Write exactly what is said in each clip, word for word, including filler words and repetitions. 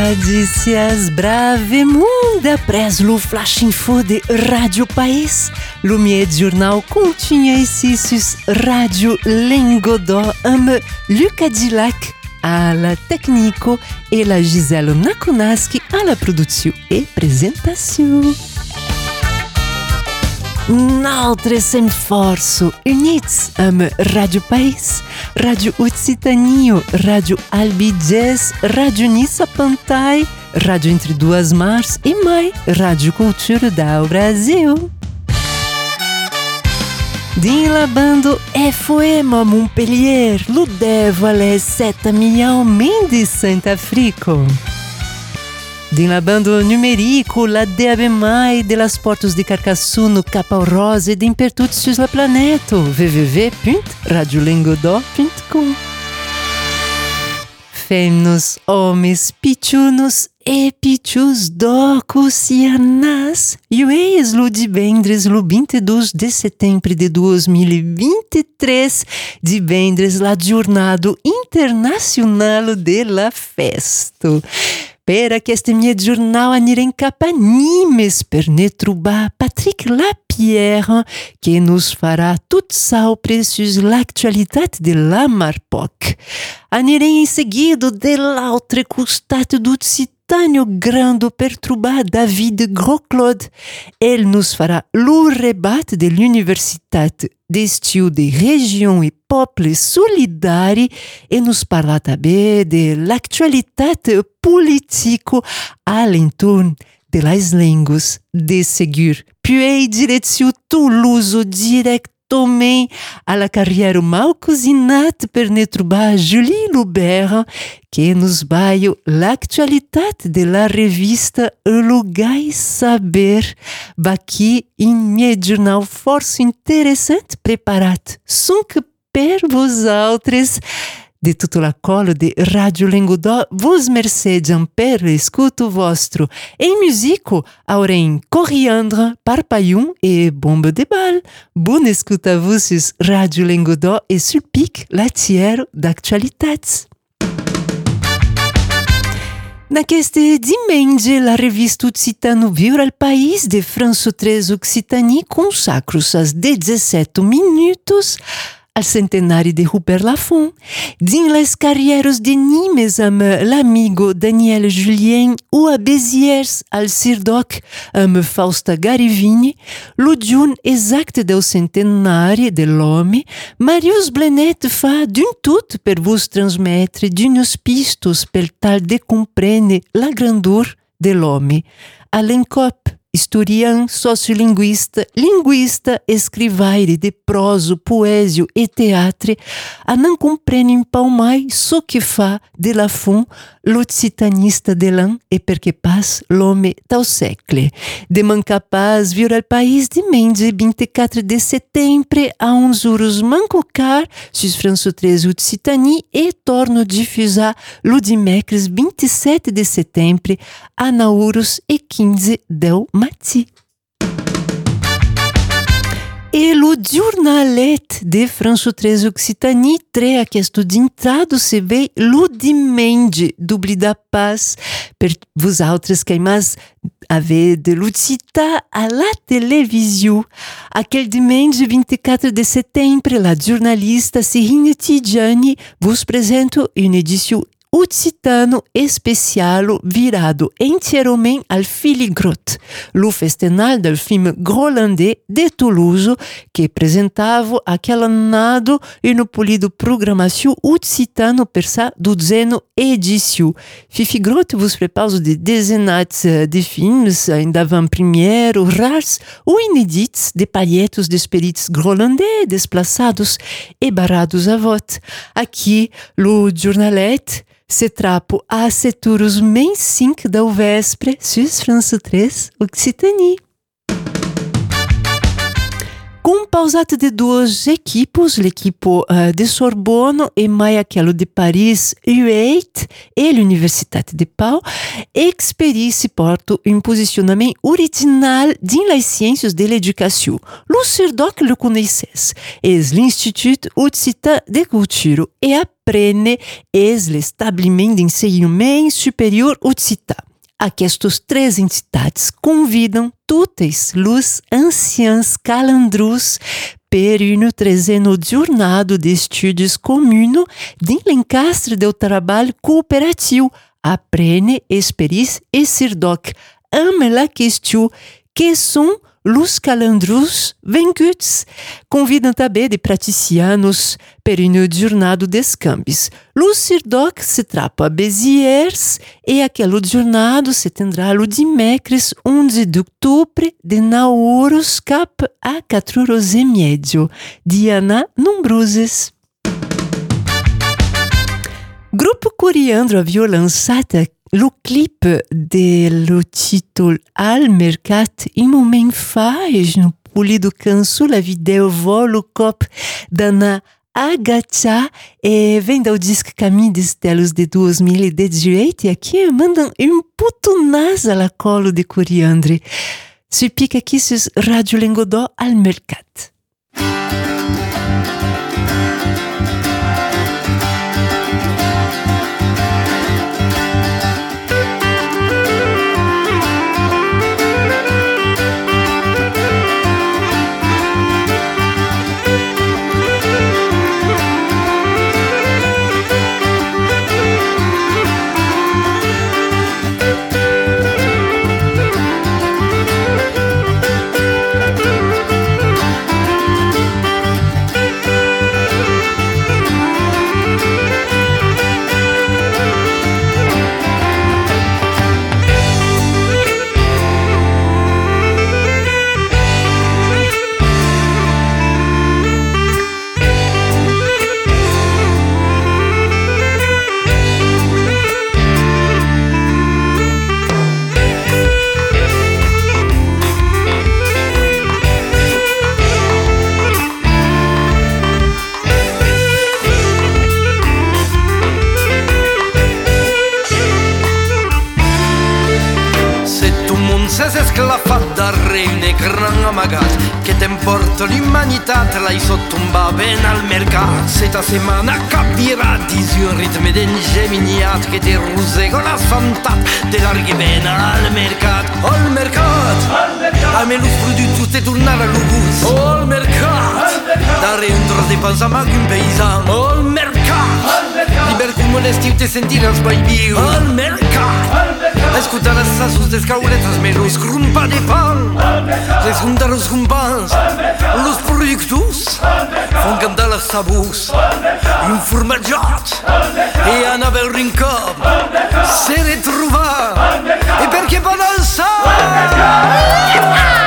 Notícias Bravemundo apres lo flash info de Rádio País. Le mieux journal continue ici sur Radio Lingodó amb Lucas Dilac à la technique et la Gisèle Nakunaski à la production et présentation. Nosaltres sem forço, units amb Rádio País, Rádio Occitania, Rádio Albigés, Rádio Nissa Pantai, Rádio Entre Duas Mars e mais Rádio Cultura do Brasil. Din la bando F M Montpellier, lo devo alle sette milhões de Centrafrica. Din la bando numerico, la D A B mai de las portos de Carcassonne no Capão Rosa e din per tutti sul planeta, w w w ponto radio lingodó ponto com. Fêmeas, homens, pichunos e pichus docos e anás. Jueis lo divendres, lo vinte e dois de setembro de dois mil e vinte e três, divendres, la Giornada Internacional de la Festa. Per aquest miei jornal anirem cap a Nimes per ne trobar Patrick Lapierre, que nos farà tot sobre sur l'actualitat de la Marpoc. Anirem em seguida de l'altre costat d'Occitània Grande per trobar David Gros-Claude. Ell nos farà lo rebat de l'Universitat d'Estiu de Região e Poble Solidari e nos parla també de l'actualitat política a l'entorn de les línguas de seguir. Puis direcció Toulouse directament a la carriera mal cosinat per ne trobar Julie Loubert, que nos vai l'actualitat de la revista Lo Gai Saber, aqui em meu jornal força interessante preparat sonque per vosaltres. De tutto la colo de Radio Lingodó, vos mercedem per l'escuto vostro. Em musico, aurem Coriandre, Parpallon e Bomba de Bal. Bona escuta a vos sur Radio Lingodó e sul pic la tier d'actualitats. Naqueste diumenge, la revista Occitano Viure al País de France três Occitanie consacra as dezessete minutos al centenari de Rupert Lafont. Din les carrieres de Nimes amb l'amigo Daniel Julien ou a Béziers al Cirdoc amb Fausta Garivini, lo giun exacte del centenari de l'home, Marius Blenet fa d'un tot per vos transmetre d'unes pistos per tal de comprendre la grandor de l'home. Alain Cop, historian, sociolinguista, linguista, escrivaire de proso, poésio e teatre, a não compreendem pau mai so que fa de Lafont l'occitanista de l'an e perché pas l'home tau secle. De mancapaz vir al país de mende vinte e quatro de setembro a onze horas mancocar sus France três Occitanie e torno difusar lo dimecres vinte e sete de setembro a nove horas e quinze del matí. E lo jornalet de France três Occitanie tre aquesto d'intrado se vê lo dimenge d'Obli da Paz per vosaltres que mais haver de l'Occità a la televisão. Aquel dimenge vinte e quatro de setembro, la jornalista Serine Tidjani vos presento uma edição Occitano especial virado inteiramente al filigrot, lo festival del film grolandês de Toulouse, que apresentava aquele nado uma polida programação occitano per sa duzena edição. Fifigrot vos prepara de dezenas de filmes ainda avant-première, rares ou inéditos de palhetos de espíritos grolandês desplaçados e barados a voto. Aqui, lo jornalet se trapo a seturos men cinco da véspera, sus France três Occitanie. Composto de dois equipos, l'equipe uh, de Sorbonne e mai aquela de Paris U oito e l'Universitat de Pau, experiência porta um posicionamento original din las ciências de l'educação. Lo Sirdoc le conheces, es l'Institut Occitan de Cultura e aprende es l'estabelimento de ensinamento superior Occitan. Aquestos três entidades convidam todos os anciãos calandrus per um trezeno jornado de estudos comum de l'encastre do trabalho cooperativo, aprende, experiência e Sirdoc. Ame la questão que são os calandrus vencuts. Convidam também de praticianos per um jornado de escambis. Los Sirdoc se trapa a Béziers e aquele jornado se tendrá o dimecres onze de outubro de nove horas cap a quatro horas e medio. Diana Nombruzes. Grupo Coriandro havia lançado o clipe do título Al Mercat em momento faz no polido canso la video volo cop dana agachar e vem do disco Caminho de Estelos de dois mil e dezoito e aqui mandam um puto nasa la colo de Coriandre. Se pica aqui sus Radio Lengodó Al Mercat. Esclafat darrere un ecran amagat che t'emporta l'umanitat l'hai sottomba ben al mercat. Seta setmana capirà disi un ritme d'engeminiat che ti rusego l'asfantat te larghi ben al mercat. Al mercat, almeno lo produtto te tornare all'ubus. Al mercat, dare un tros de panza mag un paysan. Al mercat, liber come l'estiu te sentire sbagliio. Al mercat, escutar essas sus descauletas me los crumpa de pan. Les junta los jumpans, los productus, fon cantar les sabús, un formatjat e anar a veure un cop, se retrobar, e perché per dançar?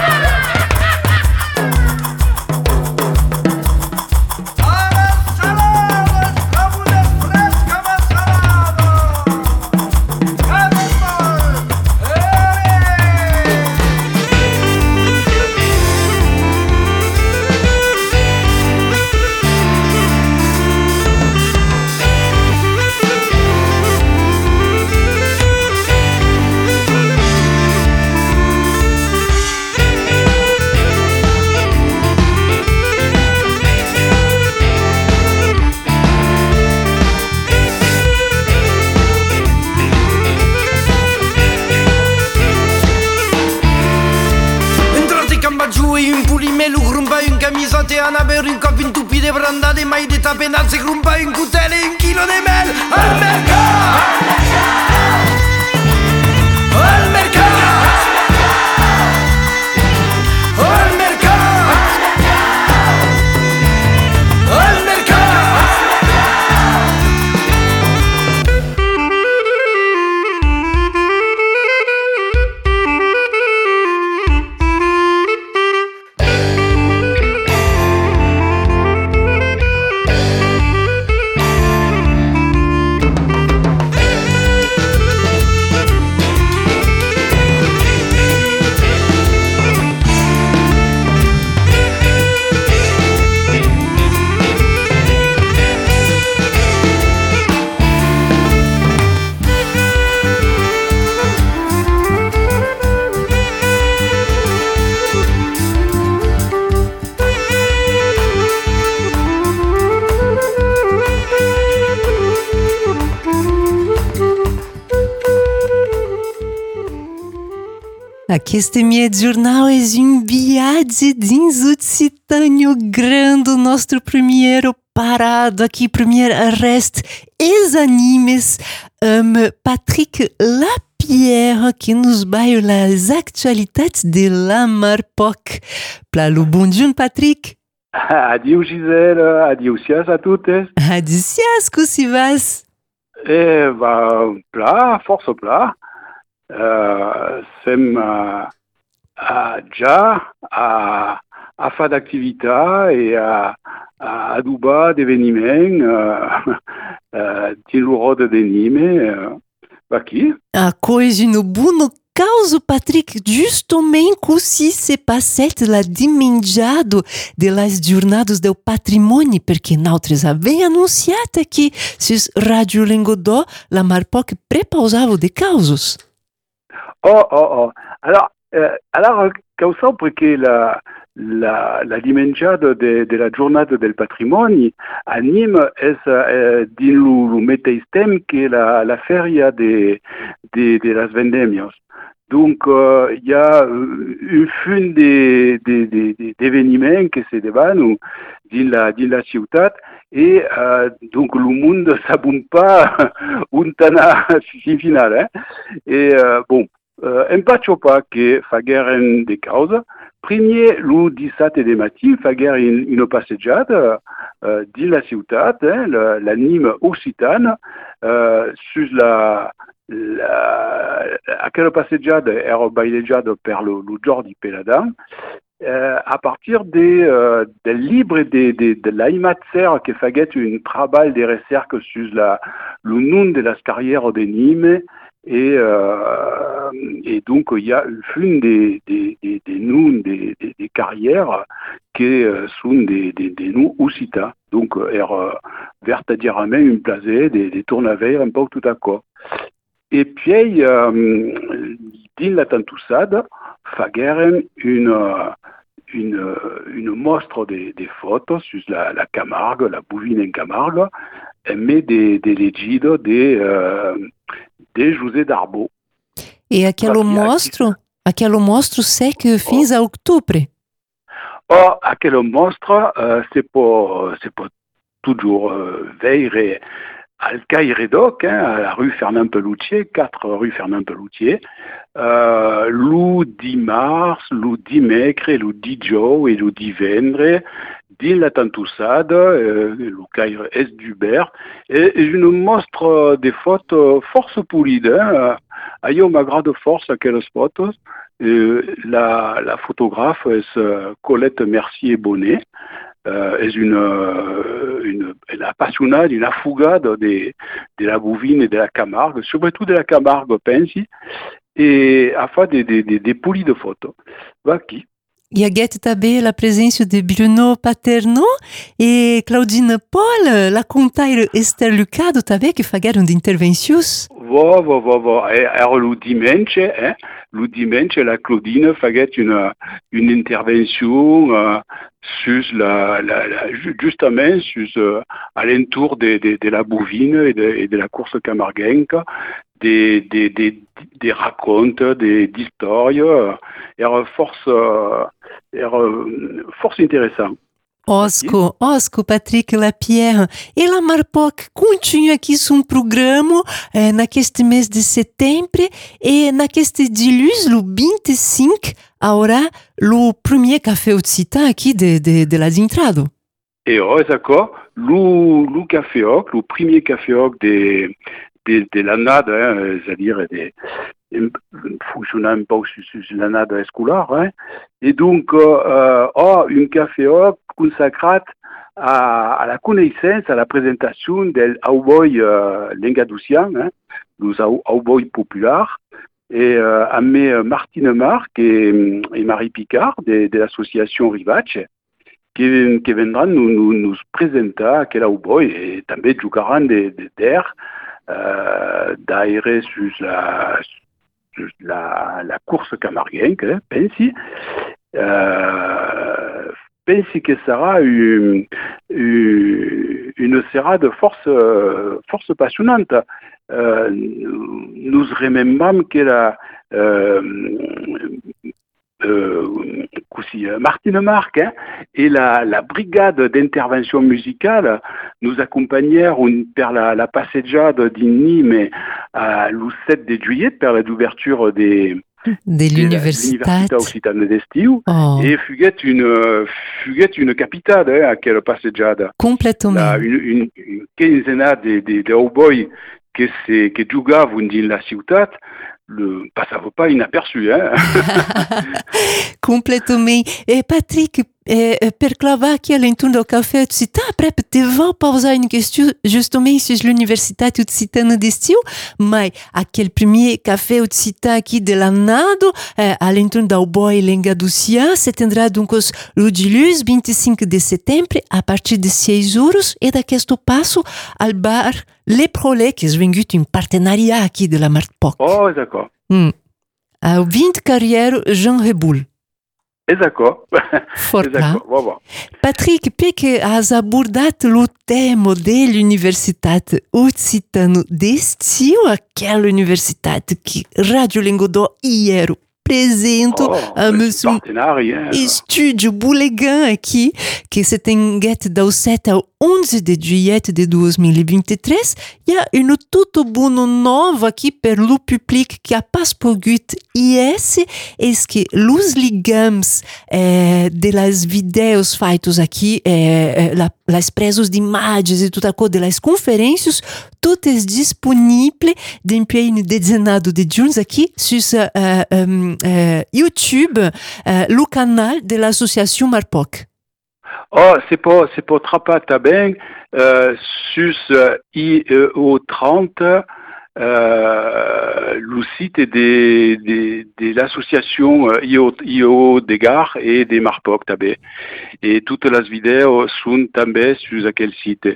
Camisate a avere un coppo in tupi de brandate mai de tapenazze grumpa in cutele un chilo de mel al mercato al mercato al mercato al mercato. Aquest meu jornal é um viagem dins Occitânio Grande, nosso primeiro parado aqui, primeiro arrest, os animes, um, Patrick Lapierre, que nos vai as actualidades de la Marpoc. Plalo, bon dia, Patrick. Adieu Gisèle, adieu sias a toutes. Adieu sias, como se vas? Eh, bah, plat, force plat. Euh, sem uh, a ja a, a fa d'activitat e a, a adubar d'eveniment uh, uh, din lo roda d'anime uh, aqui. A coisa no buno causa, Patrick, justamente così se passette la dimengiado de las jornadas del patrimônio, perché noutros avem anunciado aqui sus Radio Lingodó la Marpoc prepausava de causos. Oh, oh, oh. Alors, euh, alors causa perché la, la, la dimengiada de, de la giornata del patrimonio anime es eh, din lo, lo mateix temps que la, la feria de, de, de las vendemias. Donc, il euh, y a une fin de, de, de, de, d'événements qui se développent dans la, dans la ciutat et euh, donc le monde ne s'abonne pas un tana final. Hein? Et euh, bon, euh, un patcho pas que fa guerre des causes. Premier, le dix-sept de matin, fa guerre une, une passeggiata euh, dans la ciutat, hein, l'anime occitane, euh, sur la La, aquella passeggiata era baileggiata per lo, lo Jordi Peladan eh, a partir de, uh, del livre de, de, de l'Aimatzer che faguet un travail de recherche sur la, le nom de las carrières de Nîmes et, euh, et donc il y a une des de, de, de noms des de, de carrières qui sont des de, de noms occitans. Donc era vertadièrement une place des de tournaveilles un peu tout à coup. Et puis, euh, dans la Tantussade, fagueren une, une, une mostre de, de photos sur la, la Camargue, la Bouvine en Camargue, mais des de legidos de, euh, de José Darbo. E aquele mostro, aquele mostro segue fins a outubro? Oh, aquele mostre, euh, c'est pas, c'est pas toujours euh, veille al Caire Doc, hein, à la rue Fernand Peloutier, quatre rue Fernand Peloutier, euh, le dix mars, le dix mècre, le dix jo et le dix vendre, dans la Tantussade, euh, le Caire Est d'Hubert, et, et une mostre des photos force polides, hein, a io m'agrade force aquelles photos, euh, la, la photographe est Colette Mercier-Bonnet, Euh, est une, une, elle est passionnée d'une fugade de, de la Bouvine et de la Camargue, surtout de la Camargue, pensi, et a fait des, des, des, des poulies de photos. Va qui? E a Guette também la presença de Bruno Paterno e Claudine Paul, la contaire Esther Lucado também, que fizeram de intervenções. Va, va, va, va. Era le dimanche, hein? Le dimanche, la Claudine faisait une, une intervention euh, sur la, la, la, justement sur euh, alentour de, de, de la Bouvine et de, et de la course camarguenque, des, des, des, des racontes, des histoires, euh, era force, euh, era force intéressant. Osco, Osco, Patrick Lapierre. E la Marpoc continua aqui um programa eh, naqueste mês de setembro e naqueste dilus, o vinte e cinco, haurà o primeiro café occitan aqui de, de, de la entrada. Et oh, d'accord, le, le café oc, le premier café oc de, de, de l'année, hein, c'est-à-dire de, de, fonctionnant un peu sur, sur l'année scolaire, hein. Et donc, euh, oh, un café oc consacré à, à la connaissance, à la présentation des cowboys euh, lingadouciens, hein, les cowboys populaires, et euh, à mes Martine Marc et, et Marie Picard de, de l'association Rivace, qui, qui viendront nous, nous, nous présenter quel cowboy et també jugaran de, de d'air euh, d'aérer sur la, sur la, la course camarguenque, hein, pensi. Euh, pensi que sera une, une, une serrade force, force passionnante. Euh, nous remembrons que la, euh, euh, aussi, Martine Marc hein, et la, la brigade d'intervention musicale nous accompagnèrent per la, la passeggiata di Nîmes à le sept de juillet per l'ouverture des de l'università occitana d'estiu oh. Et fuguet une fuguet une capitale hein, à quelle passeggiata. Complètement. Une, une, une quinzaine de, de, de cowboys que c'est que giocavano dans la ciutat. Le passava pas inaperçu, hein? Complètement. Et Patrick, eh, per clavar aqui l'entorn del cafè occità, après te vou posar une question justement sur l'universitat occitana d'estiu, mas aquele premier café occità aqui de l'annado, eh, à l'entorn del boi Lengaducia, se tendrá donc o dilus vinte e cinco de setembro, a partir de seis horas, e d'aquesto passo al bar Le Prolet, que è vengut un partenariat aqui de la Marpoc. Oh, d'accord. Mm. Au vint carrière Jean Reboul. Esatto. Esatto. Patrick, perché has abordat lo tema dell'università occitana d'estiu, aquela università que Radio Lingodó iero presente oh, a mesmo estúdio Boulegan aqui, que se tem do sete ao onze de juillet de dois mil e vinte e três. Il y a une toute bonne nova aqui per lo public que a pas pogut ies, es que los ligams eh, de las videos feitos aqui, eh, la, las presos de imagens e tudo a coisa de las conferências, tudo é disponível depuis no dezenove de junho aqui sur uh, um, uh, YouTube, uh, le canal de l'association Marpoc. Oh, c'est pas, c'est pas Trapat Tabeng, euh, sur I E O trente, euh, le site de, de, de l'association I E O, I E O des gares et des Marpoc Tabé. Et toutes les vidéos sont também sur quel site.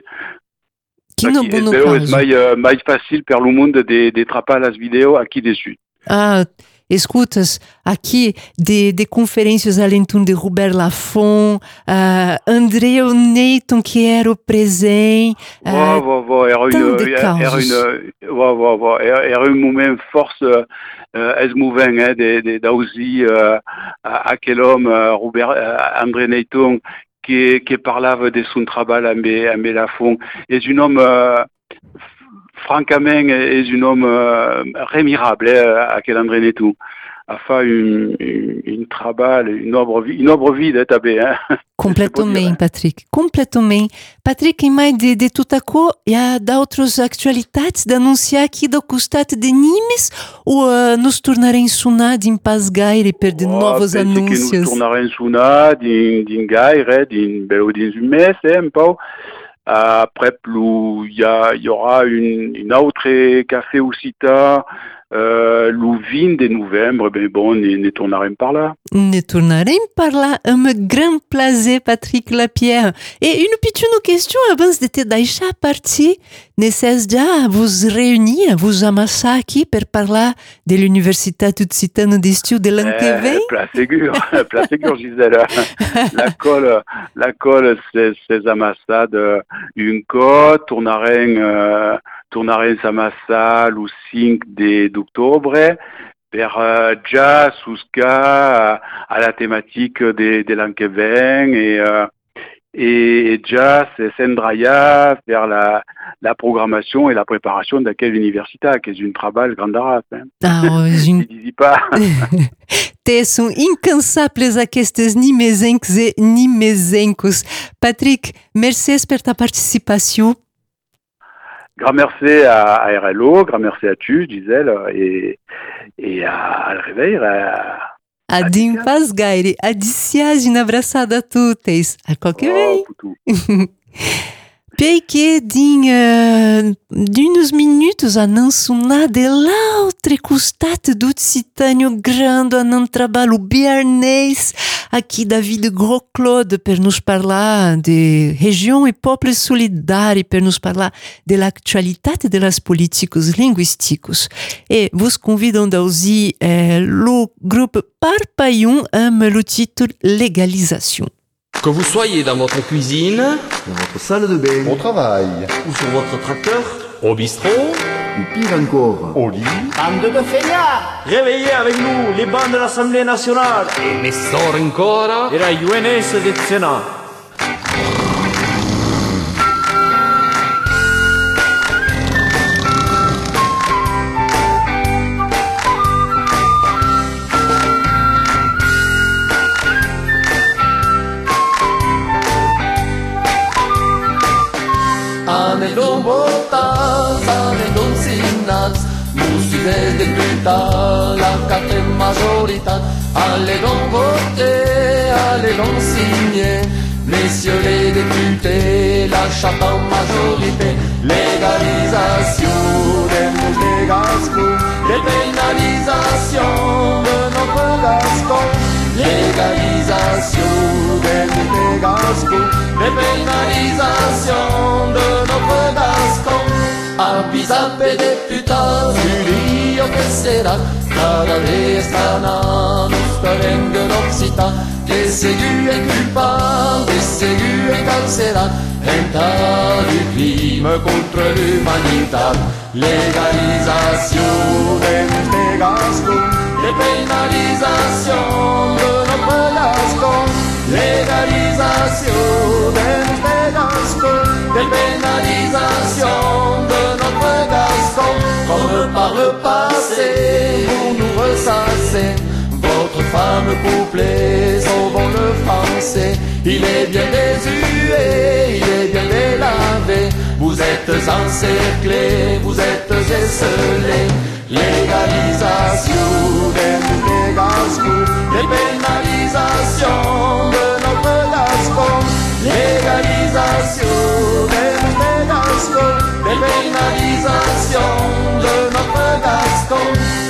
Qui aqui, no é mais, mais facile per le monde de, de trapar las vidéos aqui dessus. Ah, escutas aqui de, de conferências além de Robert Laffont, uh, André Neyton que era presente. Uh, wow, wow, wow. Era, une, era, une, wow, wow, wow. Era, era un moment force uh, esmouvant hein, de, de, d'ausi uh, aquel homme, uh, Robert, uh, André Neyton, qui, qui parlava de son travail amb, amb Laffont. És un homme... Uh, francament, és un homme euh, remirable, eh, aquel André Neyton. A fait une, une, une travail, une œuvre, une œuvre vide, també, hein? Completament, Patrick, completament. Patrick, em mais de, de tot açò, hi ha d'altres actualitats d'anunciar aqui do costat de Nimes o uh, nos tornarem sonar din pas gaire per de oh, novos anúncios? Que nos tornarem sonar din, din gaire, din, bello dins un mes, eh, un peu. Après, il y, y aura une, une autre café occità euh, le vingt de novembre. Ben bon, ne, ne tournarem par là. Ne tournarem par là. Un grand plaisir, Patrick Lapierre. Et une petite question avant de te deixar partir. Necessite déjà vous réunir, vous amasser ici pour parler de l'université occitana d'estiu de l'an que vem? Pla ségur, pla ségur, Gisèle. La colle, la colle, c'est, c'est amassade une côte, tournarem, euh, tournarem s'amassa le cinq d'octobre. Per uh, jazz, jusqu'à à la thématique de, de l'an que vem et uh, et jazz s'endraya vers la, la programmation et la préparation d'aquelle université, qui est une travail grande race. Hein. Ah, oh, je ne dis pas. Te sont incansables aquestes nimesencs et nimesencos. Patrick, merci pour ta participation. Grand merci à, à R L O, grand merci à tu, Gisèle, et, et à, à le réveil. À, Adim pas gaire, adiciage, une abraçada a totes. A qualquer vem. Porque din uh, d'unos minutos anuncio na de l'altre costat d'Occitânio grande anant trabalho biarnês aqui David Gros-Claude per nos parlar de região e poble solidari, per nos parlar de l'actualitat de las políticos linguísticos. E vos convidam a ouvir eh, le groupe Parpaillon amb le titre Légalisation. Que vous soyez dans votre cuisine, dans votre salle de bain, au travail ou sur votre tracteur, au bistrot, ou pire encore, Au lit. Bande de feignards! Réveillez avec nous les bandes de l'Assemblée nationale E ne sto ancora. et la U N S del Sénat. Anelum votas, anelum signats, musides deputat, la carte majoritat. Allez-donc voter, allez-donc signer, messieurs les députés, la charte en majorité. Légalisation des mouches des gascons, dépénalisation de notre gascon. Légalisation des mouches des gascons, dépénalisation de notre gascon. Avvisate deputat, giudio che sarà, cada vez strana, nostra langue d'Occitan, che ségu et culpable, che ségu et carcéral, un tas de crimes contre l'humanité. Légalisation des mouches des gascons, dépénalisation de notre gascon. Légalisation des mouches des gascons, dépénalisation de notre gascon. Comme par le passé, vous nous ressassez votre fameux couplet sauvant le français. Il est bien désuet, il est bien délavé. Vous êtes encerclés, vous êtes esselés. Légalisation des mouches des gascons, dépénalisation de notre gascon. Légalisation des mouches des gascons, dépénalisation de notre gascon.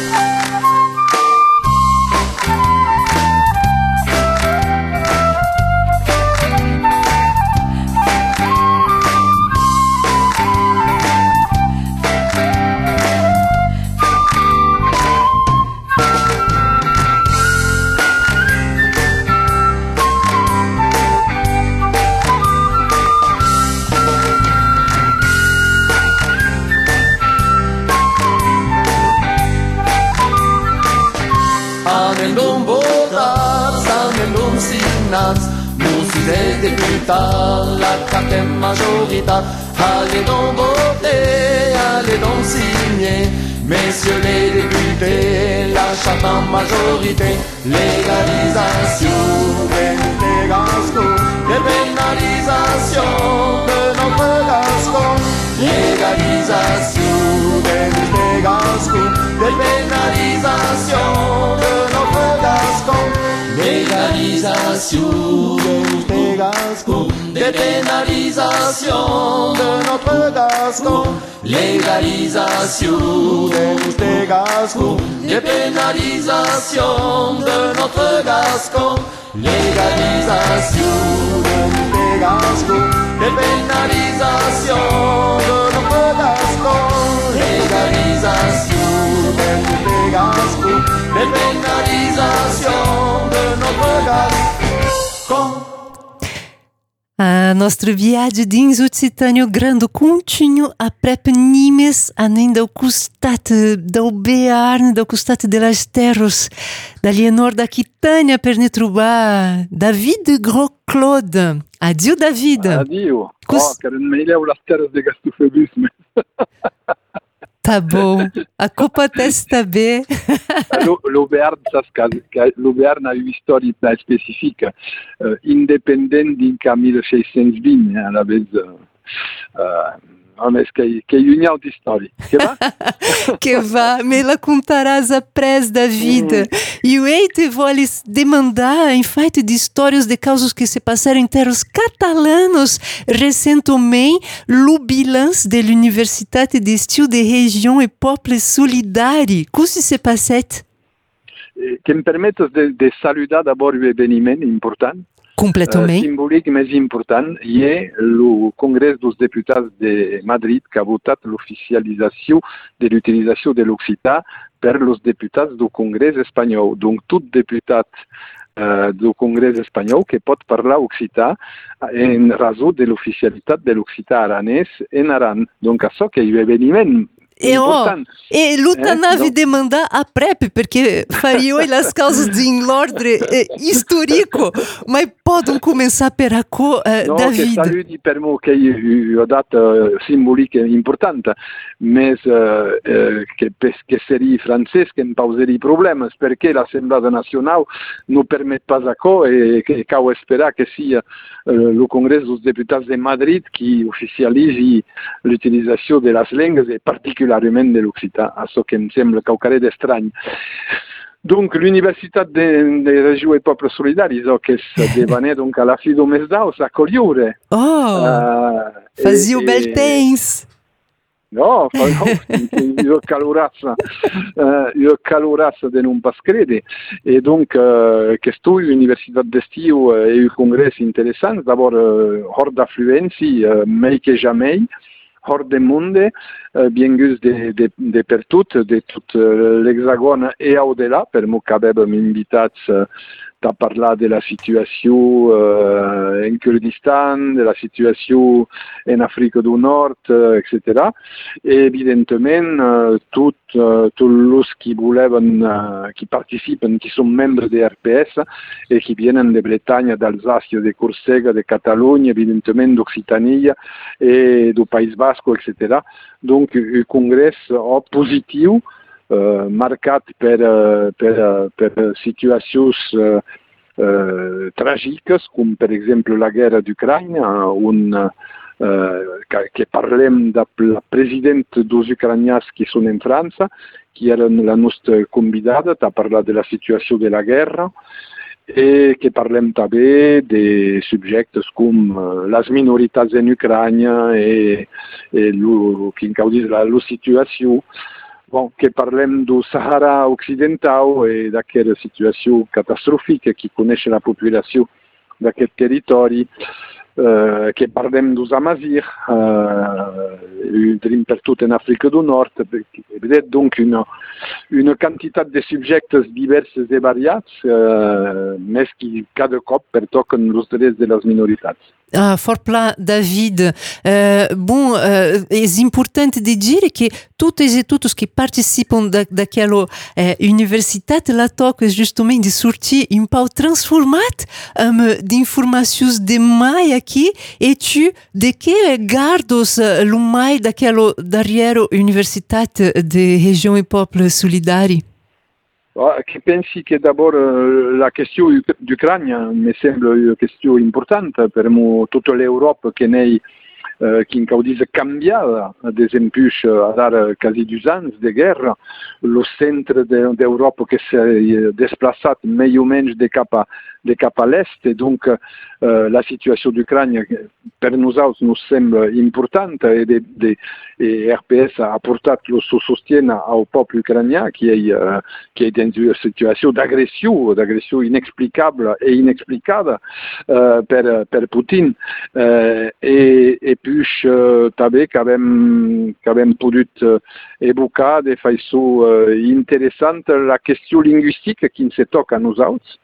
Anelum votats, anelum signats, musides deputat, la carte majoritat. Allez donc voter, allez donc signer, messieurs les députés, la charte en majorité. Légalisation des mouches des gascons, dépénalisation de notre gascon. Légalisation des mouches des gascons, dépénalisation de notre gascon. Légalisation des mouches des gascons, dépénalisation de notre gascon. Légalisation des mouches des gascons, dépénalisation de notre gascon. Légalisation des mouches des gascons, dépénalisation de notre gascon. Légalisation des mouches des gascons, dépénalisation de notre gascon. A nostra viagem dins Occitânio Grande continua a prep nimes anem del costat del Bearn, del costat de les terres d'Alienor d'Aquitânia per ne trobar David Gros-Claude. Adieu, David. Adieu. Cus... Oh, que non me les terres de Gastufebus. Tá bom. A culpa testa B. L'Auvergne, l'Auvergne a une histoire très spécifique, euh, indépendante d'Inca mille six cents vingt, à la vez, euh, mas que, que une autre histoire. Que va? Que va, me la contarás apres da vida. Mm. E o Eite voles demandar em feito de histórias de causos que se passaram em terras catalanos recentemente, l'ubilance de l'Universitat d'Estiu de Région et Peuple Solidari. Qu'est-ce qui s'est passé? Que me permette de, de saluer d'abord un événement important. Complètement. Uh, symbolique mais important, il y a le Congrès des députés de Madrid qui a voté l'officialisation de l'utilisation de l'occitan par les députés du Congrès espagnol. Donc, tout député uh, du Congrès espagnol qui peut parler occitan en raison de l'officialité de l'occitan aranès en Aran. Donc, ça, c'est un événement E, oh, e Lutanà eh? vi no. demanda a prep perché faria oi las causas de inordre eh, historico, ma podem começar per acco eh, no, David. che saluti per me che io ho dato simboliche importante, ma eh, eh, che, che serie francese che pauserie problemi perché l'Assemblea nazionale non permette pas a co e che cavo spera che sia eh, le Congresso des députés de Madrid qui ufficialise l'utilisation de las langues et particulièrement de l'Occitan, a ce qui me semble qualcosa strano. Donc, l'Università de, de Regió e Popolo Solidari so che devane donc alla fine do mes d'aus a Coliure. Oh, uh, fazia o bel temps. No, no, io calorazza, uh, io calorazza de non pas crede. E donc, uh, che studio l'Università d'Estiu e il congressi interessanti, d'abord uh, hors d'affluenzi, uh, mai che jamais, hors de monde, uh, bien gus de, de, de per tout, de tout uh, l'Hexagone et au-delà, per mo qu'avem m'invitats uh, a parlar de la situation euh, en Kurdistan, de la situation en Afrique du Nord, euh, et cetera. Et évidemment, euh, tous euh, tous qui voulaient, euh, qui participent, qui sont membres de R P S et qui viennent de Bretagne, d'Alsace, de Corsica, de Catalogne, évidemment d'Occitanie et du Pays Basque, et cetera. Donc, un congrès oh, positif, Uh, marcat per, uh, per, uh, per situacions uh, uh, tràgiques, com per exemple la guerra d'Ucraïna, on, uh, que, que parlem de la presidenta dels ucranians que són en França, qui eren la nostra convidada a parlar de la situació de la guerra, e que parlem també de subjectes com uh, les minoritats en Ucrània i, i lo, que encaudís la, la situació. Bon, que parlem du Sahara occidental e d'aquesta situació catastròfica que coneix la població d'aquest territori, eh, que parlem dels Amazirs, eh, tenim per tot en Àfrica du Nord, vedet donc una, una quantitat de subjectes diversos i variats, eh, més que cada cop pertoquen els drets de les minoritats. Ah, fort pla, David. Uh, bom, uh, é importante de dizer que todos e todos que participam da, daquela uh, universidade lá toca justamente de sortir um pau transformado um, de informações de mai aqui e tu de que gardos uh, lo mai daquela darrière universidade de região e popolo solidari? Che pensi che d'abord uh, la questione d'Ucraina mi sembra una questione importante per mo, tutta l'Europa che nei uh, che incaudise cambiata, ad esempio a dare quasi due anni di guerra, lo centro de, d'Europa che si è desplaçato meglio o meno de capa de cap a l'est, e donc uh, la situazione d'Ucraina per noi nous sembra importante e, de, de, e R P S ha portato il suo sostegno al popolo ucrainiano che è, uh, che è in una situazione d'aggressione, d'aggressione inexplicabile e inexplicata uh, per, per Putin. Uh, e, e poi uh, també che abbiamo, che abbiamo potuto evocare de façon uh, interessante la questione linguistica che si tocca a noi.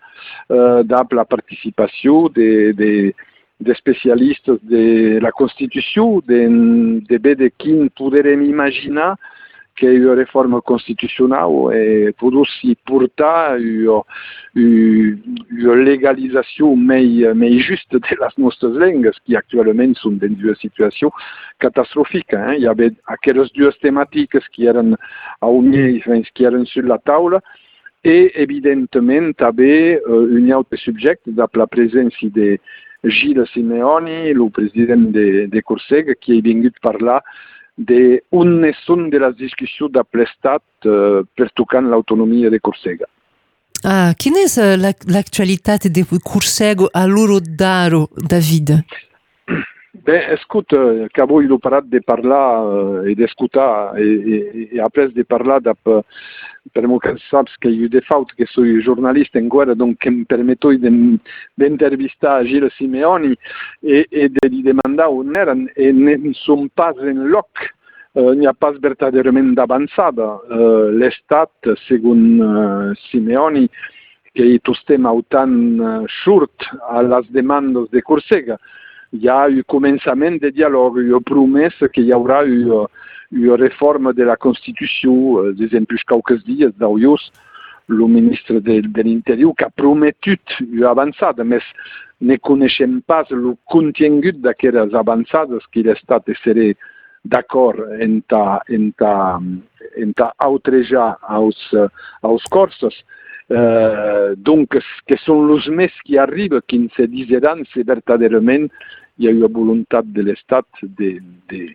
Uh, dap la participation des de, de spécialistes de la Constitution, de, de, de qui pourrem imaginar que une réforme constitutionnelle et pour aussi porter une, une, une légalisation mais, mais juste de las nostres langues qui actuellement sont dans une situation catastrophique. Hein. Il y avait aquelles deux thématiques qui étaient à unir, qui étaient sur la table. Et évidemment, també uh, un autre sujet de la présence de Gilles Simeoni, le président de, de Corsica, qui est venu parler de une sont de les discussions de l'Estat uh, per tocar l'autonomia de Corsica. Ah, quina és l'actualitat de Corsica a l'hora d'ara, David? Ben, escuta, que avui he parat de parlar uh, i d'escoltar i, i, i après de parlar de, per mo que saps que jo de faut que soy jornalista en guerra, donc que em permetto d'intervistar Gilles Simeoni e, e de li demandar on eren e ne som pas en loc, uh, n'hi ha pas verdaderament d'avançada. Uh, L'estat, segons uh, Simeoni, que tostem autant uh, surt a les demandes de Corsica, il y a eu commencement de dialogue, il y a promesse qu'il y aura eu une réforme de la Constitution, euh, des exemples quelques dies d'aujourd'hui, le ministre de, de l'Intérieur qui a promis une avancée, mais ne connaissons pas le contenu de ces avancées qu'il est seré d'accord en ta en ta en ta outreja aos aos corsos. Euh, donc, que sont les meses qui arrivent qui se diront si véritablement il y a eu la volonté de l'État de, de,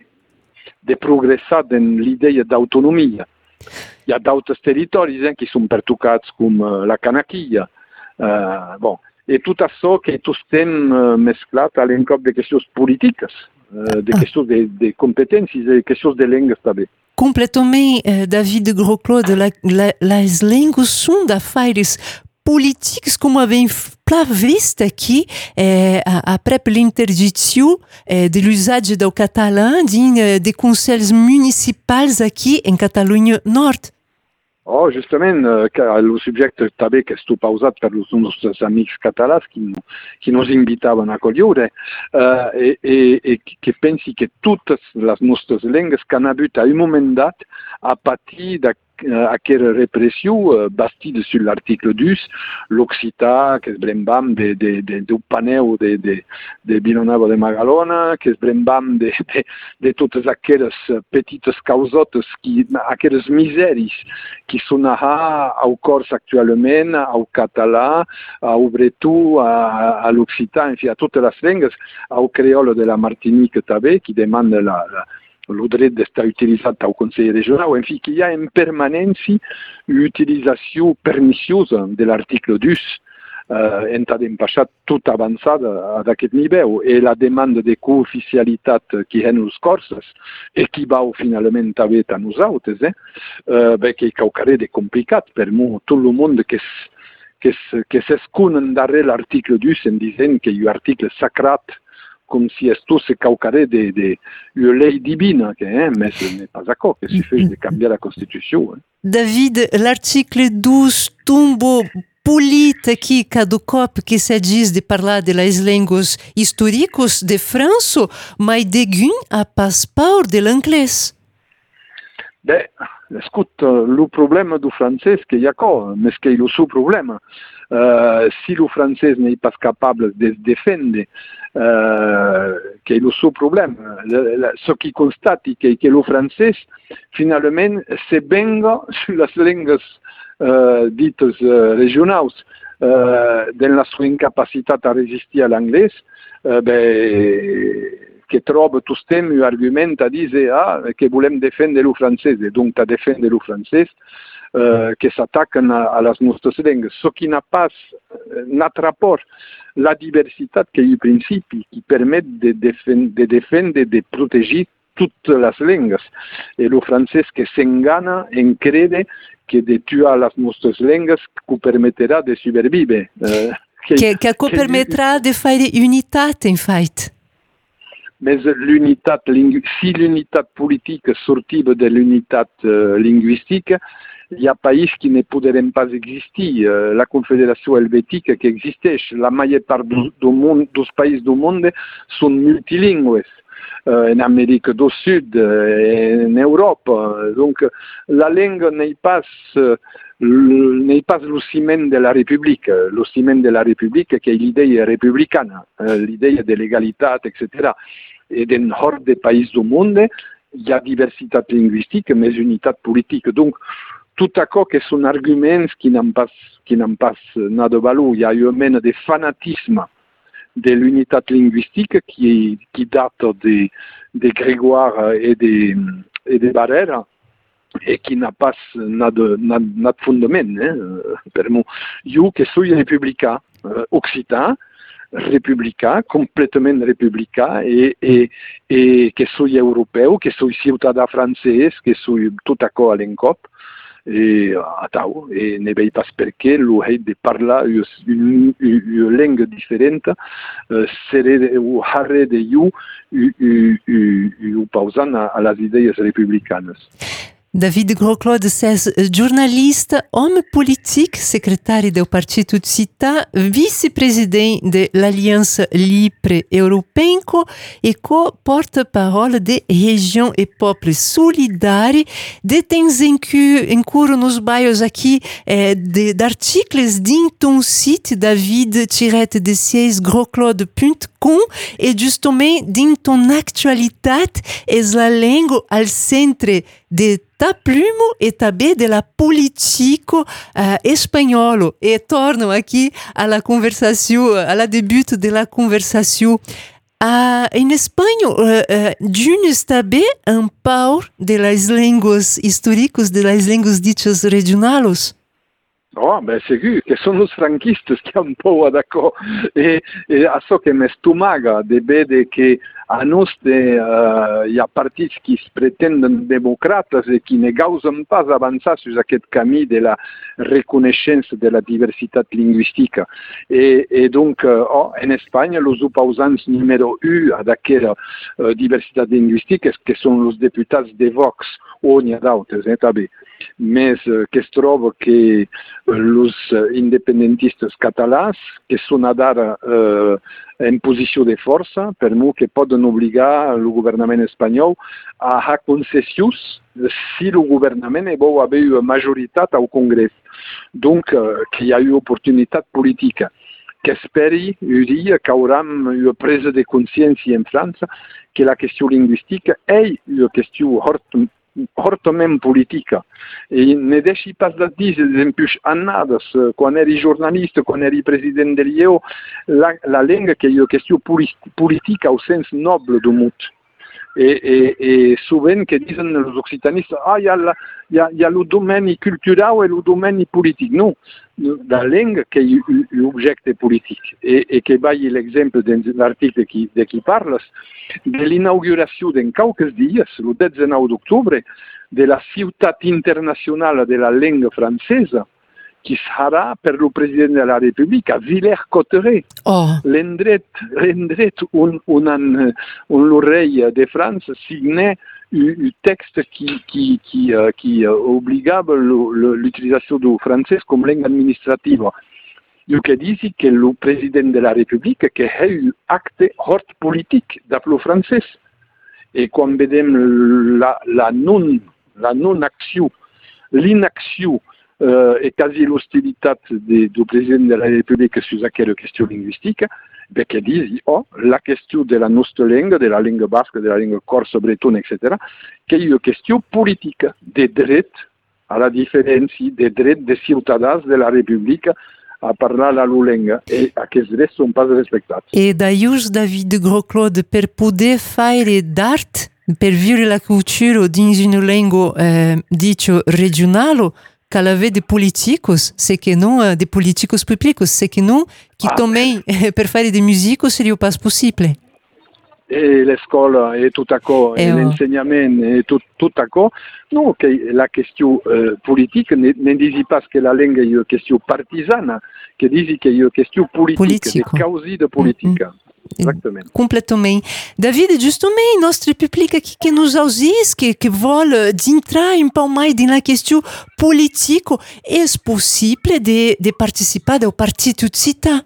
de progresser dans l'idée d'autonomie. Il y a d'autres territoires hein, qui sont perturbés comme euh, la Canaquilla. Euh, bon. Et tout à ça, que tout thème euh, mesclé à l'encontre des questions politiques, euh, des ah. questions de, de compétences, des questions de langue também. Completamente, uh, David Grosclaude, la, la, las línguas são d'affaires políticas, como avem visto aqui, eh, après l'interdição eh, de l'usage do catalão din eh, des conseils municipais aqui em Catalunha Norte. Oh, justament, euh, le subjecte també que estou pausat per els nostres amics catalans qui, qui nos invitaven a cogliure uh, e, e, e que pensi que totes les nostres llengues que han hagut a un moment dat a patir de aquella repressió uh, bastida sur l'article deu, l'occità, que es brembam de, de, de, de Paneu de, de, de Vilanova de Magalona, que es brembam de, de, de totes aquelles petites causotes, qui, aquelles misèries qui són au cors actualment, au català, au bretó, a, a l'occità, en fi, a totes les llengues, au creole de la Martinique també, qui demanda la, la le dret d'estar utilitzat au Consell Regional, en fi, que hi ha en permanència utilització perniciosa de l'article deu, eh, hem d'empaixar tot avançat d'aquest nivell, i la demanda de cooficialitat que hi ha en els corses, i que va finalment també a nosaltres, eh, eh, bé, que caucaré de complicat per tot el món que es, que es, que s'escunen darrere l'article deu en dient que hi ha un article sacrat com si estusse caucaré de, de una llei divina, que, eh, mais ce n'est pas d'accord, que suffit de canviar la Constitució. Eh. David, l'article deu tombo polit aqui cada cop que se diz de parlar de las línguas históricas de França, mas de guin a passeport de l'anglès. Bé, escolta, el problema du francès que hi ha co, més que el seu problema. Uh, si el francès n'est pas capable de se défendre, uh, que est le seu problema. Ce qui constate que, que le francès, finalement, se venga sur les langues uh, dites uh, regionals, uh, dans la sua incapacitat a resistir a l'anglès, uh, bé, que troba tot temps un argument a dir ah, que volem defendre el francès, i donc a defendre el francès, eh, que s'ataquen a, a les nostres llengues. Ce qui n'a pas n'attraport la diversitat que hi ha principi, qui permet de, defen de defendre, de protegir toutes les llengues. I el francès que s'engana en crede que de tuar les nostres llengues que permetrà de sobreviure. Eh, que, que, que, que permetrà de fer unitat, en fait. Mais l'unitat, si l'unitat politique sortiva de l'unitat uh, linguistique, il y a pays qui ne pourraient pas exister. Uh, la Confédération helvétique qui existe, la majeure part du, du monde, des pays du monde sont multilingues. Uh, en Amérique du Sud, uh, en Europe. Donc, la langue n'est pas, uh, n'est pas le ciment de la République. Le ciment de la République, qui est l'idée républicaine, uh, l'idée de l'égalité, et cetera. Et dans hors des pays du monde, il y a diversité linguistique, mais unité politique. Donc, tout à coup, que sont arguments qui n'ont pas, qui n'ont pas nada de valeur. Il y a eu même des fanatismes de l'unité linguistique qui, qui date de, de Grégoire et de, et de Barrère et qui n'a pas nada de, nada, nada de fondement. Hein, per moi, je que suis républicain, euh, occitan, républicain, complètement républicain, et, et, et que suis européen, que suis cittadin français, que suis tout à coup à l'encop, et attends, et ne veille pas perché le fait de parler une, une, une langue différente euh, serait ou arrêt de you ou pausant à, à les idées républicaines. David Grosclaude é jornalista, homem político, secretário do Partido de Città, vice-presidente da Aliança Livre Européenne e co-porta-parole de Região e Popolo Solidário. Detém em curso nos bairros aqui eh, de, de artigos de ton site david tiret de seis grosclaude ponto com e justamente de ton actualidade é a língua ao centro de ta plume e também de la politique uh, espanholo. E torno aqui à la conversação, à la début de la conversação. Uh, em Espanha, uh, uh, Junes também um pau de las línguas históricas, de las línguas ditas regionais. Oh, ben segur, che sono os franquistas che un po' d'accordo e, e a so che mi stumaga de vede che a nostre uh, hi ha partits qui se pretenden democrates e qui ne gausen pas avançar sur aquest camí de la reconnaissance de la diversitat lingüistica. E, e donc, uh, oh, en Espanya, los oposants numero un d'aquella uh, diversitat lingüistica que són los deputats de Vox, o n'hi ha d'altres, eh, també. Més uh, que es troba que los independentistes catalans, que són ara uh, en posició de força, per mi que poden obligar el governament espanyol a fer concessions si el governament vol haver una majoritat al Congrés. Donc, uh, que hi ha una oportunitat política. Que esperi un dia que haurà una presa de consciència en França que la qüestió lingüística és una qüestió fortement politica. E ne deixi pas de dir exemples anades. Quan eri jornalista, quan eri president de l'I E O, la, la llengua que és una qüestió politica au sens noble du mot. E, e, e sovint que diuen els occitanistes, ah, hi ha, la, hi ha, hi ha el domeni cultural i el domeni polític. No, la llengua que és un objecte polític. E, e que vaig l'exemple de l'article qui, de qui parles, de l'inauguració d'en qualques dies, el diecinueve d'octubre, de la ciutat internacional de la llengua francesa, qui serà per el president de la República, Villers-Cotterêts. Oh. L'endret, l'endret on, on, on, on l'oreille de France signait un texte qui, qui, qui, uh, qui uh, obligava l'utilisation du français comme langue administrative. Il que dit que le président de la République que a un acte hort politique d'appeler français. Et quand vedem la, la non, la non-action, l'inaction, Uh, e quasi l'hostilitat de, du president de la República sur aquella qüestió lingüística, bé que diu, oh, la qüestió de la nostra llengua, de la llengua basca, de la llengua corsa, bretona, etcètera, que és una qüestió política, de dret, a la diferència de dret de ciutadans de la República a parlar la llengua, e aquests drets són pas respectats. E d'ajus, David Grosclaude, per poder fare d'art, per viure la cultura dins una llengua eh, dicho regionale, qu'elle avait des políticos, c'est que non, des políticos públicos, c'est que non, qui ah, também, eh, per fare de musica seria pas possible. E l'escola è tutto d'accordo, e l'insegnament è tutto tout d'accordo. No, che la questione eh, politica ne, ne dici pas che la lingua è una questione partisana, che dici che è una questione politica, Politico. De causi de politica. Mm-hmm. Exatamente. Completamente. David, justamente, nostro pubblico aqui que nos audis, que, que vole d'entrar un peu mais dans la question politique, est-ce possible de, de participer au Parti de Città?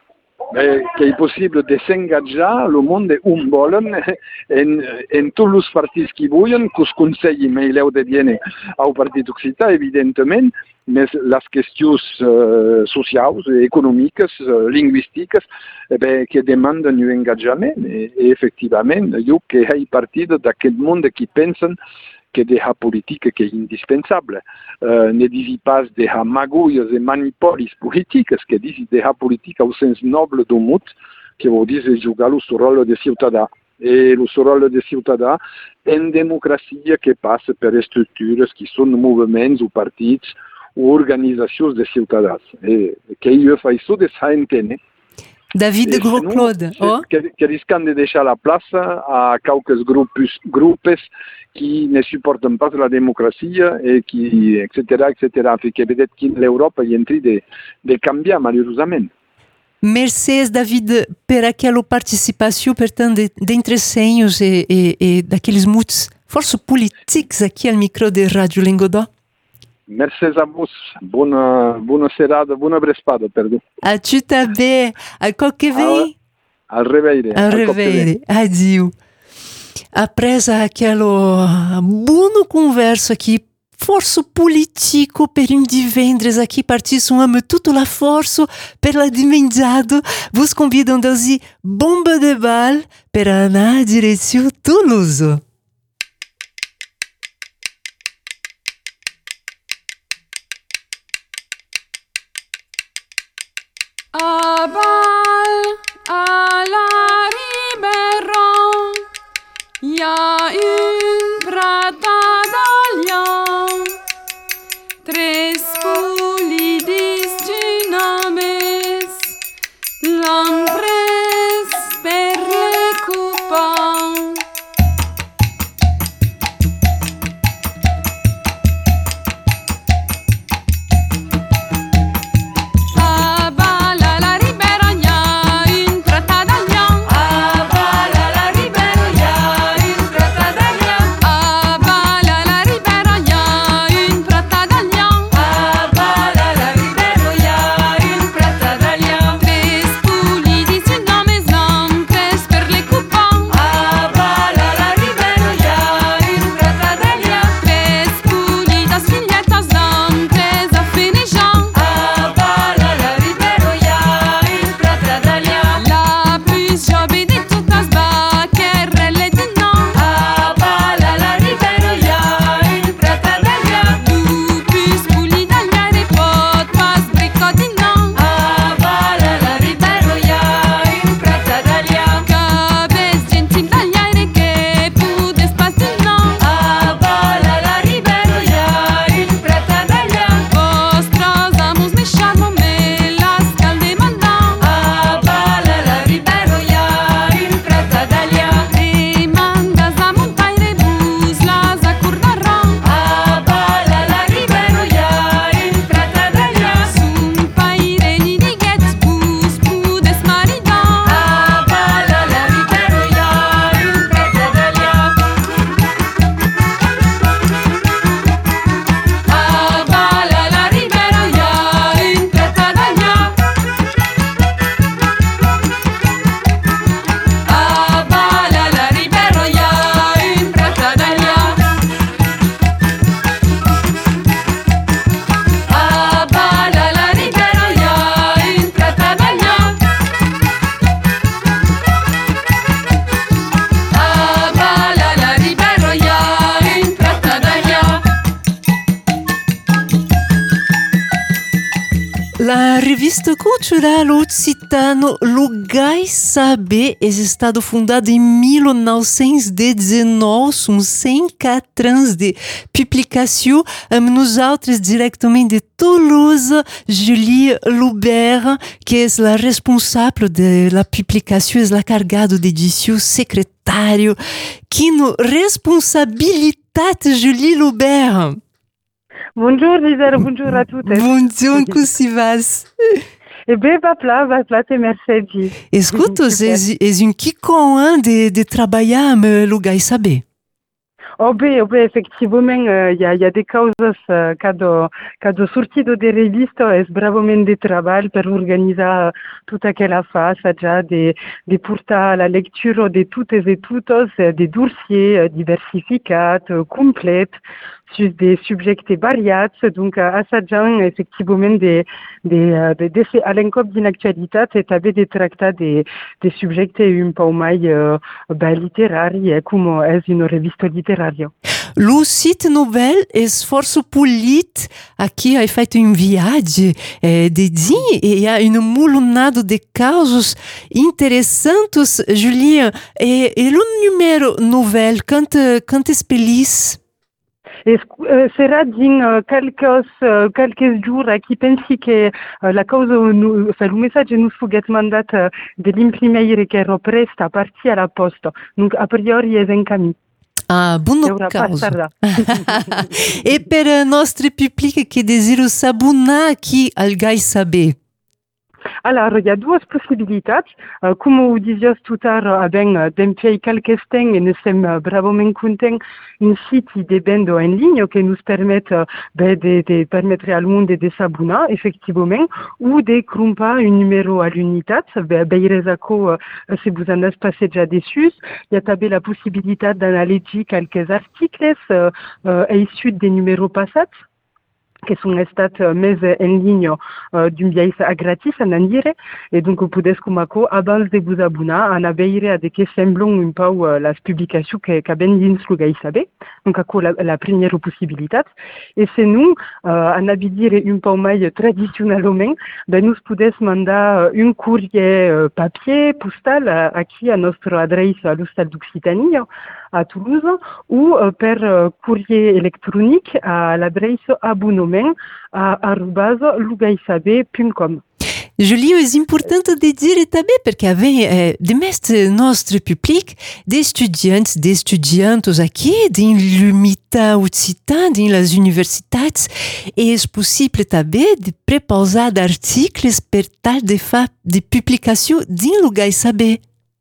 Eh, che è possibile de s'engaggiare, il mondo un volen, in, in tutti i partiti che vogliono, che si consigli meglio di venire al Partito de Città, evidentemente, ma le questioni uh, sociali, economiche, uh, linguistiche, eh beh, che demandano un engaggiamento. E, e effettivamente, io che ho partito da quel mondo che pensano che la politica che è indispensabile. Uh, ne dici pas de la magouilles e manipolis politiques, che dici de la politica au sens noble du mot, che vuol dire giocare il suo ruolo di cittadino. E il suo ruolo di cittadino in democrazia che passa per strutture che sono movimenti o partiti o organizzazioni di cittadini. E che io faccio de ça interne. David Grosclaude, oh? che, che rischiano di lasciare la piazza a qualche gruppi, gruppi che ne supportano pas la democrazia e che, eccetera, eccetera, perché vedete che l'Europa è in train di, di cambiare malheureusamente. Merci David per aquela participação, portanto, de, de entre senhos e, e, e daqueles muitos forse politics aqui al micro de Radio Lingodó. Merci a vos. Bună, bună serada, bună brespada, perdão. A tu também. A qualquer vem. Al reveire. Al reveire. Adieu. Apres aquelo buono converso aqui, forço politico per un divendres aqui partisson ame tutto la forço per la dimensado. Vos convidam d'ausi bomba de bal per anar a direzione Toulouse. À Bâle, à la Ribéron, y a une prata d'Allian, tres polidis dynamis, l'empres per le coupons. La revista cultural occitano Lugai Saber é estado fundado em mil novecentos e dezenove, com cent quatre ans de publicação. Nous autres directement de Toulouse, Julie Loubert, que é a responsável de la publicação, é la cargada de edição, secretário. Que no responsabilitate, Julie Loubert. Bonjour Gisèle, bonjour à toutes. Bonjour, como se vas? Eh bien, va plat, va plat, et merci. Escuta, és um kikon de, de trabalhar no Lugai Saber. Oh bem, oh bem, effectivament, il uh, y, y a des causes uh, cada, cada sortido de revista es bravament de treball per organitzar tota aquella fase ja de, de portar la lectura de totes e totes de dossiers diversificats, complets, sur des subjectes variats, donc assajant effectivament de, de, de, de fer a l'encop d'inactualitat et també de tractar de, de subjectes un peu mai uh, ben, literari, com és una revista literària. O site novel é força polit. Aqui hai feito um viagem eh, de dia e há um mulunado de casos interessantes. Julia, e, e o número novel, quanto, quanto é feliz? Et euh, sera din uh, quelques, uh, quelques jours uh, qui pensi que uh, la causa, nu, enfin, le message nous fuget mandat uh, de l'imprimeire che ero presta a partir à la poste. Donc, a priori, è in cammino. Ah, buona causa. E per il nostro pubblico che desidera s'abbonare qui al Gai Saber? Alors, il y a duas possibilitats. Uh, como dizios tutar, avem uh, d'empiei calques temps e ne sem uh, bravoment content un siti de vendo en ligne que nous permet uh, de, de, de permettre al monde de s'abonar, effectivement, ou de crumpa un numéro à l'unitat. Beirezako, uh, si vous en avez passé déjà dessus, il y a també la possibilitat d'analyser quelques articles uh, uh, issus des numéros passats, que sont estat mes en ligne uh, d'un biais gratis en dire, et donc pudeți cumaco abans de vous abonar en aveire a de que semblon un pau uh, las publications que qu'aben dins Lugai Saber, donc aco la, la première possibilitat, et c'est nous uh, en abidire un pau mai traditionnellement, ben nous pudeți mandar uh, un courrier uh, papier postal uh, aquí a nostra adresse à l'Hostal d'Occitanie à Toulouse, ou uh, per uh, courrier électronique à l'adresse abonnement a arrobas lugaisaber ponto com. Julie, é importante de dire também, porque havem eh, de mestre nosso public, de estudiantes, de estudiantes aqui, de l'Umita Occitane, de las universitats, e é possível também de prepausar articles per tal de fa de publicació din Lugai Saber.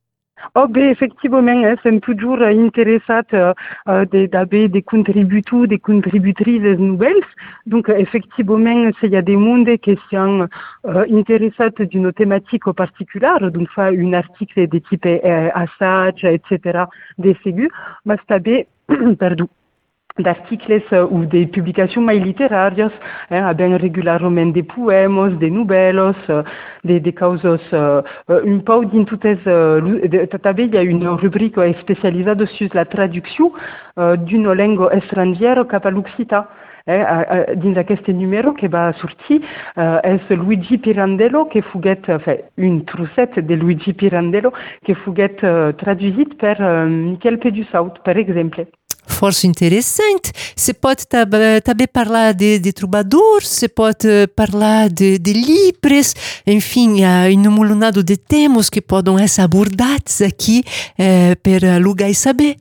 Oh, ben, effectivement, hein, c'est toujours intéressant euh, d'avoir des contributeurs, des contributrices nouvelles. Donc, effectivement, il y a des mondes qui sont euh, intéressants d'une thématique particulière, donc, faire un article de type euh, Assage, et cetera, des ségus, mais c'est pardon. d'articles ou de publications mais literàries, eh, avem regularment de poemos, de novel·les, de, de causes, uh, un pau din totes, uh, també hi ha una rubrica especialitzada sur la traducció uh, d'una llengua estrangera cap a l'occità. Eh, uh, dins aquest número que va sortir uh, és Luigi Pirandello que foguet, enfin, un trosset de Luigi Pirandello que foguet uh, traduït per uh, Miquel Pedussaut, per exemple. Força interessante. Se pode também falar de, de troubadours, se pode falar de, de livros, enfim, há um mulunado de temas que podem ser abordados aqui eh, per Lugai Saber.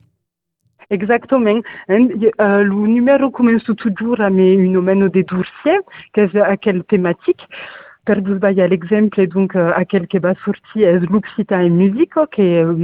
Exactement. Uh, le numéro commence toujours avec un nombre de dossiers, que est à quelle thématique. Per vous donner l'exemple, donc, à quel qui va sortir est l'Occitane musique, qui euh,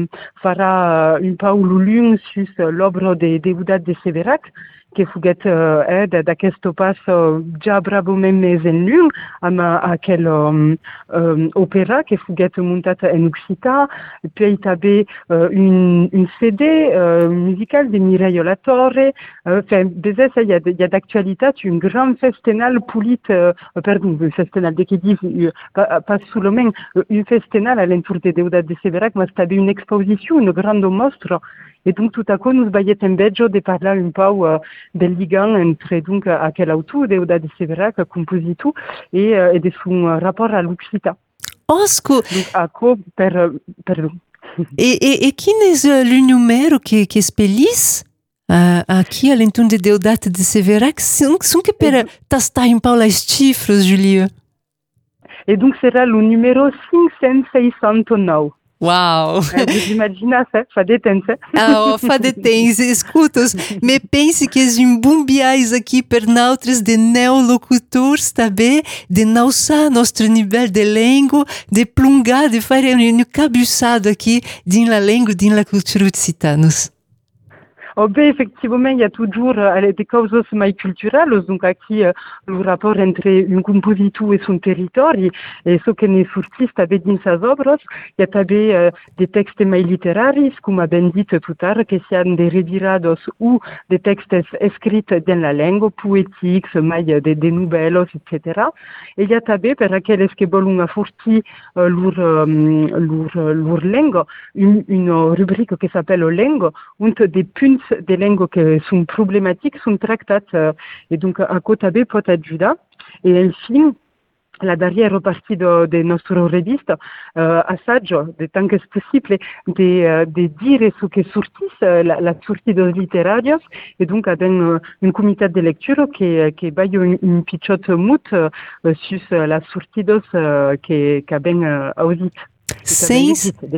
fera un peu le lien sur l'œuvre de Deudat de Séverac, que fuguet uh, eh, d'aquest pas uh, ja bravament més en lluny, amb uh, aquell um, um, òpera que fuguet muntat en occità, puis també uh, un, un C D uh, musical de Mireia La Torre. Uh, enfin, des il y a, y a d'actualitat un grand festival polit, uh, pardon, un festival de qui dit, uh, pas, pas seulement un festival à l'entour de Deudat de Séverac, mais també une exposition, une grande mostra. Et donc, tout à coup, nous baillet en beggio de parler un peu uh, del ligant entre donc aquel auteur, Deudat de Séverac, compositeur, et, uh, et de son uh, rapport à l'Occità. Osco! Donc, à quoi, per, uh, pardon. Et, et, et quin est uh, le numéro que, que espellis uh, aqui, à l'entour de Deudat de Séverac? Sont, sont que per tastar un peu les chiffres, Julie? Et donc, sera le numéro cinq cent sessenta-nove. Uau! É, imagina, fa de temps. Ah, oh, fa de temps, escutas, me pense que és um bom biais aqui per nautres de neolocutores também, de nausar nosso nível de língua, de plungar, de fazer um cabeçado aqui din la língua, din la cultura occitanos. Oh, ben, effectivement, il y a toujours euh, des causes mai culturelles, donc ici, euh, le rapport entre un compositeur et son territoire, et, et ce qui est sorti avec dans ses œuvres, il y a també euh, des textes mai littéraires, comme a ben dit tout à l'heure, que siano des revirados ou des textes écrits dans la langue, poétiques, mai de, de nouvelles, et cetera. Et il y a també, per aquelles qui volen affortir euh, leur, euh, leur, leur langue, une, une rubrique qui s'appelle langue, où des punts des langues qui sont problématiques sont traitées euh, et donc à côté B peut ajudar. Et enfin, la dernière partie de, de notre reviste, euh, Assage, de tant que c'est possible, de, euh, de dire ce qui sortit, euh, la, la sortie de littéraires, et donc avec un, un comité de lecture qui, qui va une, une petite moute euh, sur la sortie de euh, qui, qui a bien euh, audit. Sem,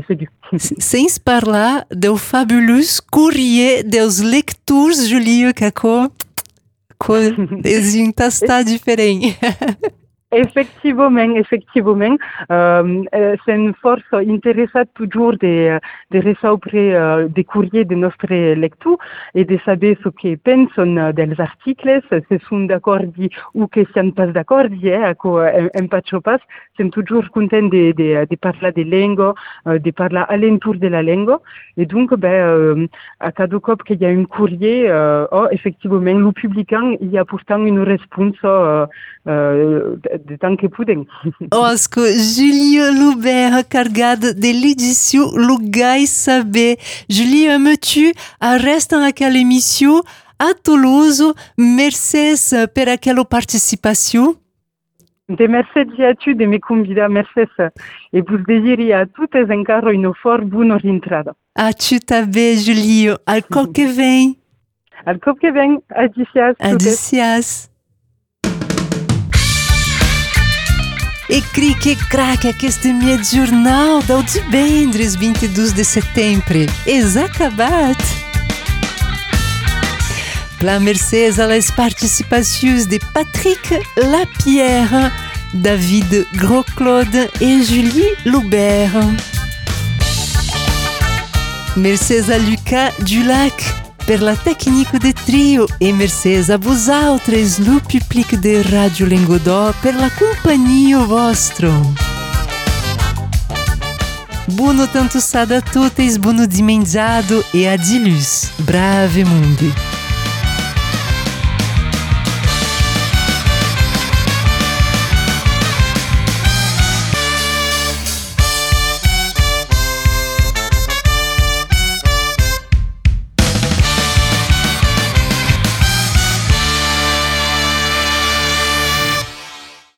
sem parlar do fabulous courrier dos lectores, Julie, que é um tastar diferente. Effectivement, effectivement, euh, c'est une force intéressante toujours de, de recevoir euh, des courriers de notre lecture et de savoir ce qu'ils pensent des articles, si sont d'accord ou que si sont pas d'accord, eh, un pas pas, c'est toujours content de, de, de parler de langue, de parler alentour de la langue. Et donc, ben, euh, à cada cop qu'il y a un courrier, euh, oh, effectivement, le publicain, il y a pourtant une réponse euh, euh, de tant que putem. Osco, Julie Loubert, carregada de l'édition Lugai Saber. Julie, aimes-tu à rester dans aquela émission à Toulouse? Merci pour aquela participation. De merci à tu de me convidar, merci. Et vous désirez à toutes encore une fort bonne rentrada. A tu também, Julie. Al cop que vem. Al cop que vem. Adicias. Adicias. E crique craque que este meu jornal da Audibendres vinte e dois de setembro. Exacabat. Pla mercês às participações de Patrick Lapierre, David Gros-Claude e Julie Loubert. Mercês a Lucas Dulac per la technique de trio e mercês a vos autres, le public de Radio Lengodò, per la compagnia vostro. Buono tanto sada a tuttes, buono dimenzado e adilus. Brave mundo.